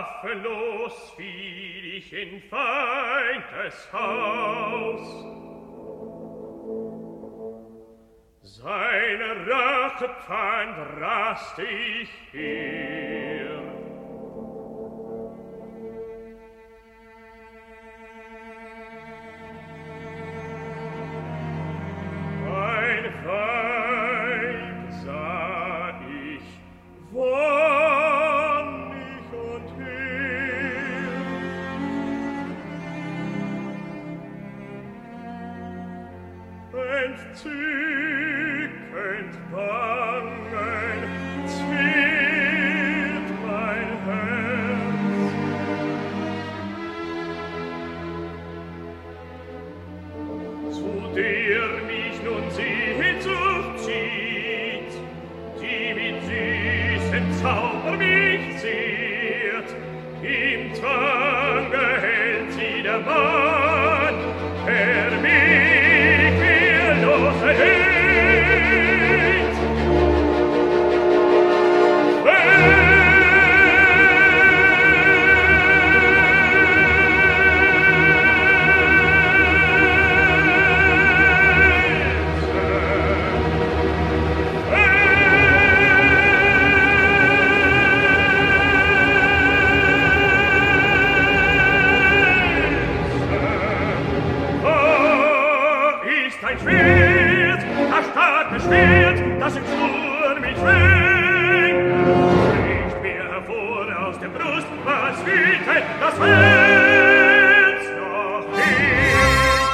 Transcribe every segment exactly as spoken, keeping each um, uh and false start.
waffenlos fiel ich in Feindes Haus. Seine Rachepfand raste ich her. Ein Weib sah ich wonnig und her. Entzückend bangen ziert mein Herz. Zu der mich nun Sehnsucht zieht, die mit süßem Zauber mich ziert, im Zwange hält sie der Mann, der mich wehrlos erhält. Schwert, das im Sturm mich schwingt, bricht mir hervor aus der Brust, was wütet das Herz noch nicht.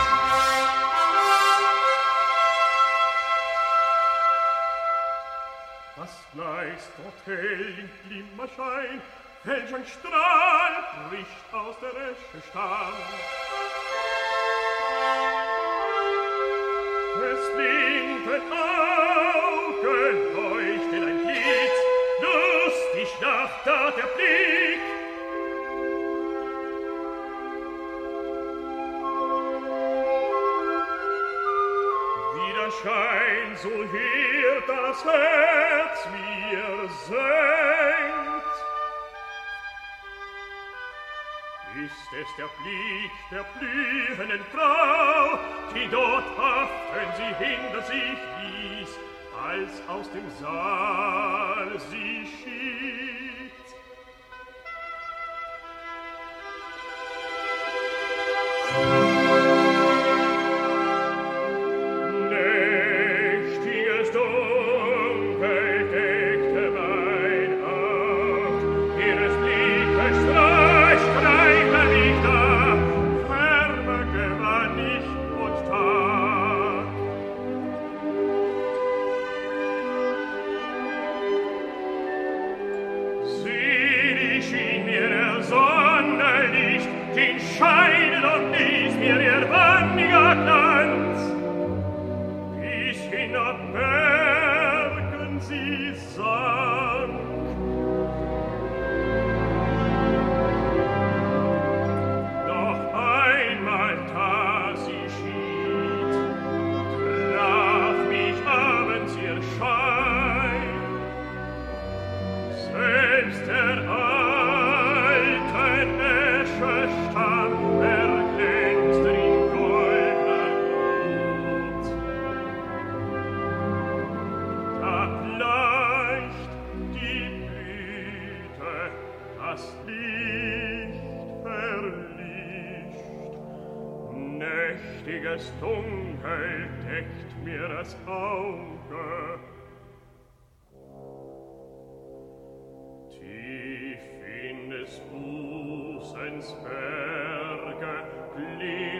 Was gleichst dort hell im Glimmerschein, welch ein Strahl bricht aus der Esche Stamm. Des linken Augen leuchtet ein Blitz, lustig lacht da der Blick. Wie der Schein so hier das Herz mir senkt, ist es der Blick der blühenden Frau, die dort haften sie hinter sich ließ, als aus dem Saal sie schied. Nächtiges Dunkel deckte mein Auge, ihres Blickes Streich treibt mich da, Färbe gewann ich und Tag. Selig schien mir der Sonnenlicht, den Schein und ließ mir ihr wandiger Glanz. Bis hinab Bergen sie sank. Noch einmal tat sie schied, traf mich abends ihr Schein. Selbst der alten Esche Stamm erglänzt in goldner Glut. Da bleicht die Blüte, das Licht verlischt. Nächtiges Dunkel deckt mir das Auge. Tief in des Busens Berge glitt